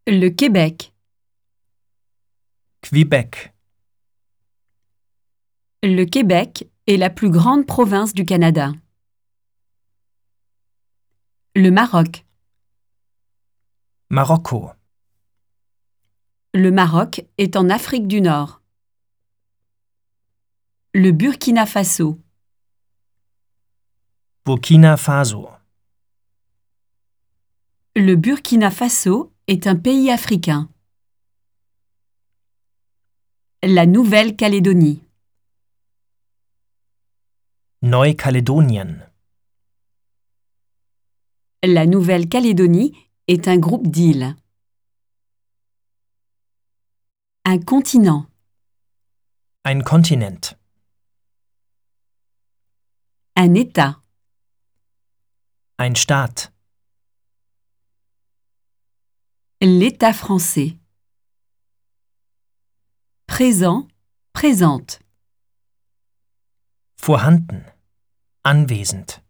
Le Québec. Québec. Le Québec est la plus grande province du Canada. Le Maroc. Marokko. Le Maroc est en Afrique du Nord. Le Burkina Faso. Burkina Faso. Le Burkina Faso est un pays africain. La Nouvelle-Calédonie. Neukaledonien. La Nouvelle-Calédonie est un groupe d'îles. Un continent. Ein Kontinent. Un État. Ein Staat. L'État français. Présent, présente. Vorhanden. Anwesend.